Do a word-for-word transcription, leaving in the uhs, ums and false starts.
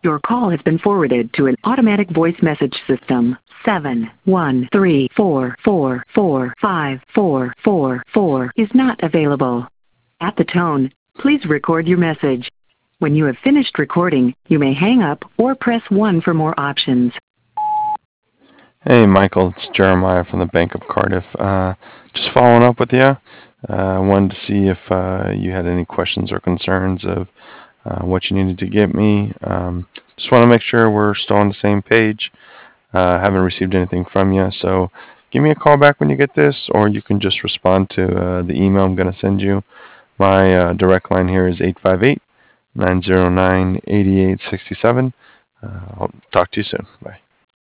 Your call has been forwarded to an automatic voice message system. Seven one three four four four five four four four is not available. At the tone, please record your message. When you have finished recording, you may hang up or press one for more options. Hey, Michael, it's Jeremiah from the Bank of Cardiff. Uh, just following up with you. Uh, I wanted to see if uh, you had any questions or concerns of uh, what you needed to get me. Um, just want to make sure we're still on the same page. Uh, haven't received anything from you, so give me a call back when you get this, or you can just respond to uh, the email I'm going to send you. My uh, direct line here is eight five eight, nine zero nine, eight eight six seven. Uh, I'll talk to you soon. Bye.